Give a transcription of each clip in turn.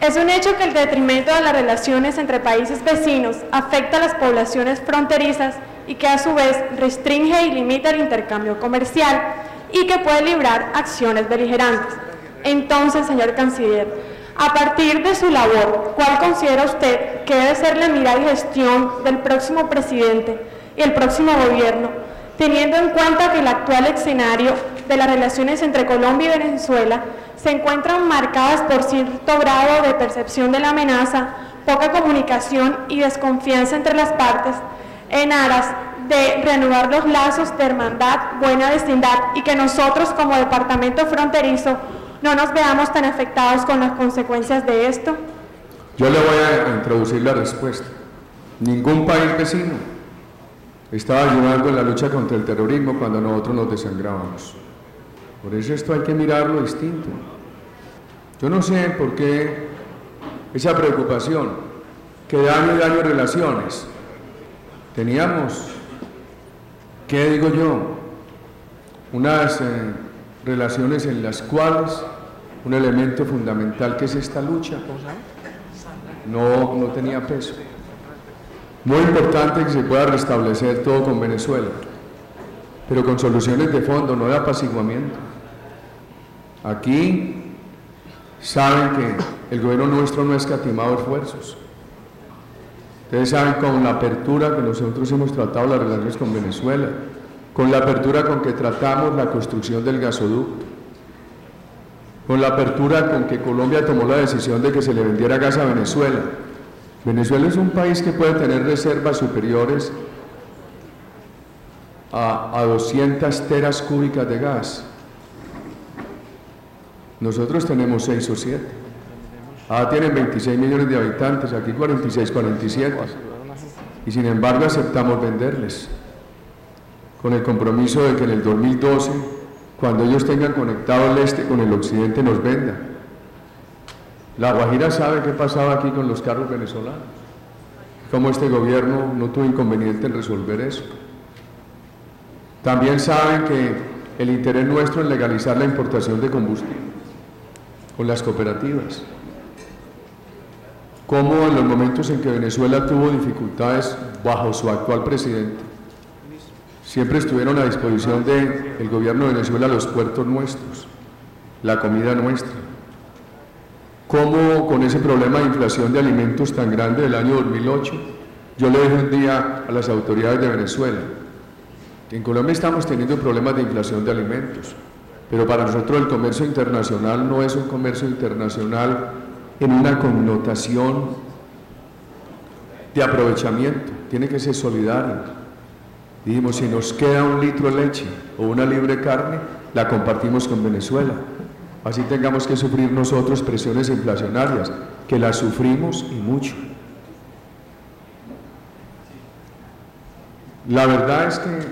Es un hecho que el detrimento de las relaciones entre países vecinos afecta a las poblaciones fronterizas y que a su vez restringe y limita el intercambio comercial y que puede librar acciones beligerantes. Entonces, señor canciller, a partir de su labor, ¿cuál considera usted que debe ser la mirada y gestión del próximo presidente y el próximo gobierno, teniendo en cuenta que el actual escenario de las relaciones entre Colombia y Venezuela se encuentran marcadas por cierto grado de percepción de la amenaza, poca comunicación y desconfianza entre las partes, en aras de reanudar los lazos de hermandad, buena vecindad y que nosotros como departamento fronterizo no nos veamos tan afectados con las consecuencias de esto? Yo le voy a introducir la respuesta. Ningún país vecino estaba ayudando en la lucha contra el terrorismo cuando nosotros nos desangrábamos. Por eso esto hay que mirarlo distinto. Yo no sé por qué esa preocupación, que daño y daño relaciones. Teníamos, ¿qué digo yo? Unas relaciones en las cuales un elemento fundamental que es esta lucha no tenía peso. Muy importante que se pueda restablecer todo con Venezuela, pero con soluciones de fondo, no de apaciguamiento. Aquí saben que el gobierno nuestro no ha escatimado esfuerzos. Ustedes saben con la apertura que nosotros hemos tratado las relaciones con Venezuela, con la apertura con que tratamos la construcción del gasoducto, con la apertura con que Colombia tomó la decisión de que se le vendiera gas a Venezuela. Venezuela es un país que puede tener reservas superiores a 200 teras cúbicas de gas. Nosotros tenemos 6 o 7. Tienen 26 millones de habitantes, aquí 46, 47. Y sin embargo aceptamos venderles, con el compromiso de que en el 2012, cuando ellos tengan conectado el este con el occidente, nos vendan. La Guajira sabe qué pasaba aquí con los carros venezolanos, cómo este gobierno no tuvo inconveniente en resolver eso. También saben que el interés nuestro en legalizar la importación de combustible con las cooperativas, cómo en los momentos en que Venezuela tuvo dificultades bajo su actual presidente, siempre estuvieron a disposición del gobierno de Venezuela los puertos nuestros, la comida nuestra. Cómo con ese problema de inflación de alimentos tan grande del año 2008, yo le dije un día a las autoridades de Venezuela que en Colombia estamos teniendo problemas de inflación de alimentos, pero para nosotros el comercio internacional no es un comercio internacional en una connotación de aprovechamiento, tiene que ser solidario. Dijimos, si nos queda un litro de leche o una libra de carne, la compartimos con Venezuela. Así tengamos que sufrir nosotros presiones inflacionarias, que las sufrimos y mucho. La verdad es que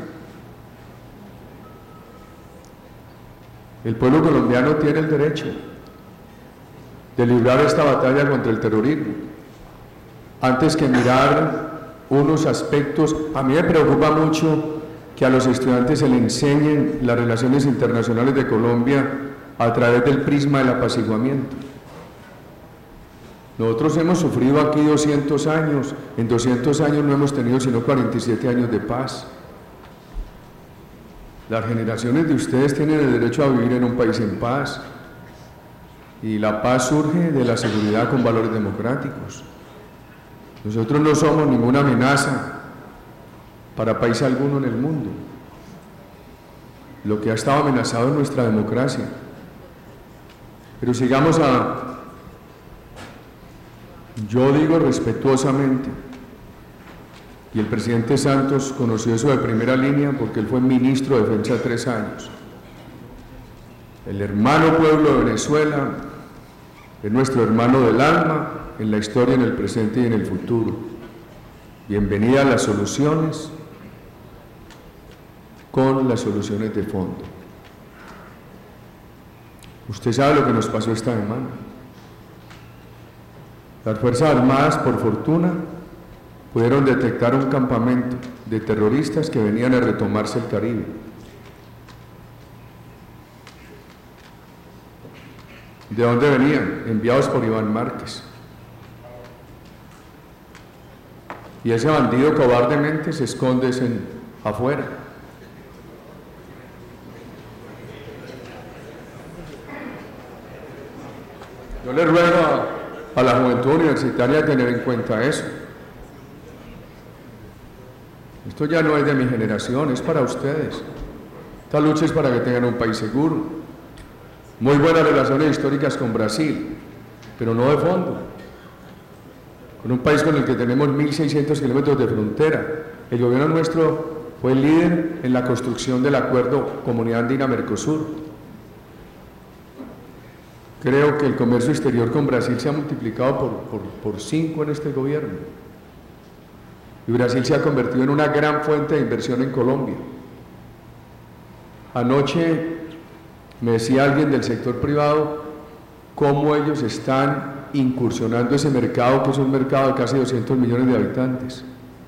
el pueblo colombiano tiene el derecho de librar esta batalla contra el terrorismo. Antes que mirar unos aspectos, a mí me preocupa mucho que a los estudiantes se les enseñen las relaciones internacionales de Colombia a través del prisma del apaciguamiento. Nosotros hemos sufrido aquí 200 años, en 200 años no hemos tenido sino 47 años de paz. Las generaciones de ustedes tienen el derecho a vivir en un país en paz, y la paz surge de la seguridad con valores democráticos. Nosotros no somos ninguna amenaza para país alguno en el mundo. Lo que ha estado amenazado es nuestra democracia. Pero sigamos yo digo respetuosamente, y el presidente Santos conoció eso de primera línea porque él fue ministro de Defensa 3 años. El hermano pueblo de Venezuela es nuestro hermano del alma en la historia, en el presente y en el futuro. Bienvenida a las soluciones con las soluciones de fondo. Usted sabe lo que nos pasó esta semana. Las Fuerzas Armadas, por fortuna, pudieron detectar un campamento de terroristas que venían a retomarse el Caribe. ¿De dónde venían? Enviados por Iván Márquez. Y ese bandido cobardemente se esconde afuera. Yo le ruego a la juventud universitaria tener en cuenta eso. Esto ya no es de mi generación, es para ustedes. Esta lucha es para que tengan un país seguro. Muy buenas relaciones históricas con Brasil, pero no de fondo. Con un país con el que tenemos 1.600 kilómetros de frontera. El gobierno nuestro fue el líder en la construcción del acuerdo Comunidad Andina-Mercosur. Creo que el comercio exterior con Brasil se ha multiplicado por 5 en este gobierno. Y Brasil se ha convertido en una gran fuente de inversión en Colombia. Anoche me decía alguien del sector privado cómo ellos están incursionando ese mercado, que es un mercado de casi 200 millones de habitantes.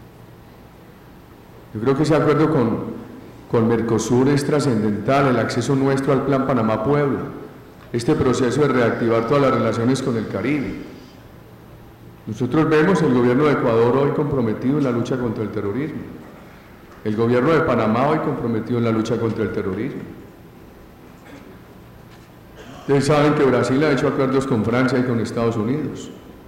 Yo creo que ese acuerdo con Mercosur es trascendental, el acceso nuestro al Plan Panamá-Puebla, este proceso de reactivar todas las relaciones con el Caribe. Nosotros vemos el gobierno de Ecuador hoy comprometido en la lucha contra el terrorismo, el gobierno de Panamá hoy comprometido en la lucha contra el terrorismo. Ustedes saben que Brasil ha hecho acuerdos con Francia y con Estados Unidos.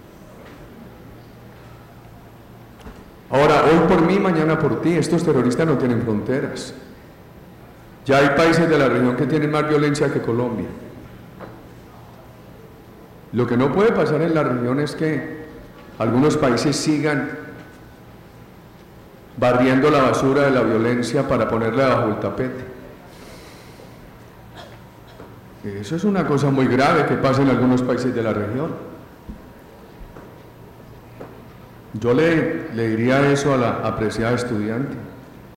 Ahora, hoy por mí, mañana por ti, estos terroristas no tienen fronteras. Ya hay países de la región que tienen más violencia que Colombia. Lo que no puede pasar en la región es que algunos países sigan barriendo la basura de la violencia para ponerla bajo el tapete. Eso es una cosa muy grave que pasa en algunos países de la región. Yo le diría eso a la apreciada estudiante.